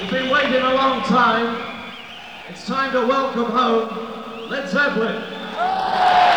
We've been waiting a long time. It's time to welcome home Led Zeppelin.